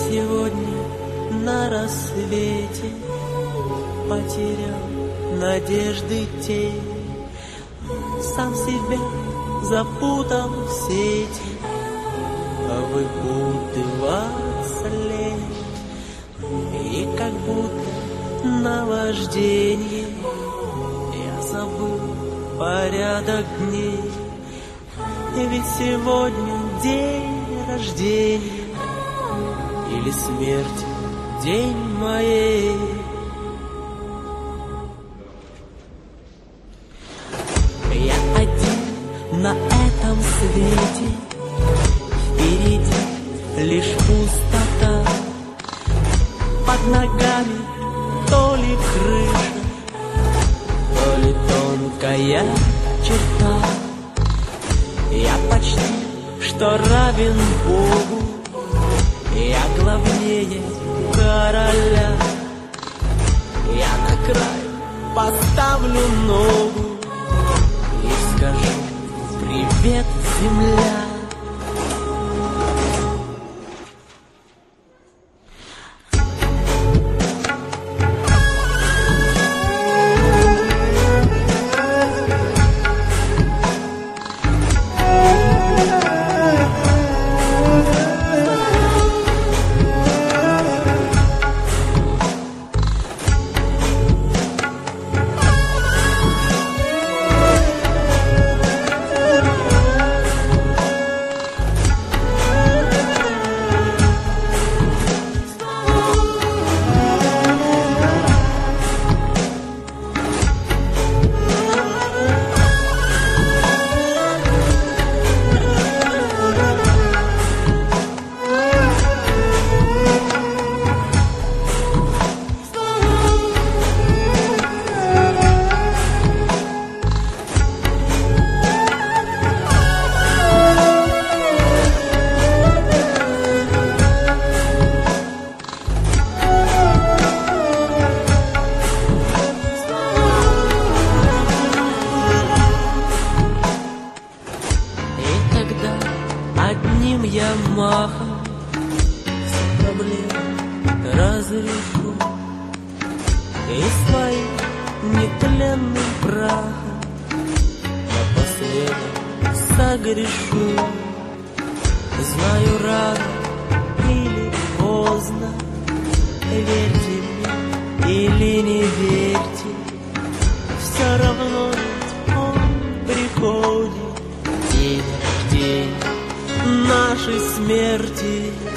сегодня на рассвете потерял надежды тень, сам себя запутал в сети, выпутываться лень. И как будто наваждение я забыл порядок дней. Ведь сегодня день рождения или смерть день моей. Я один на этом свете, впереди лишь пустота, под ногами то ли крыша, то ли тонкая черта. Я почти что равен Богу, я главнее короля. Я на край поставлю ногу и скажу: привет, земля. Одним я махом все проблемы разрешу и своим нетленным прахом напоследок согрешу. Знаю, рано или поздно, верьте мне или не верьте, все равно ведь он приходит, день рождения нашей смерти.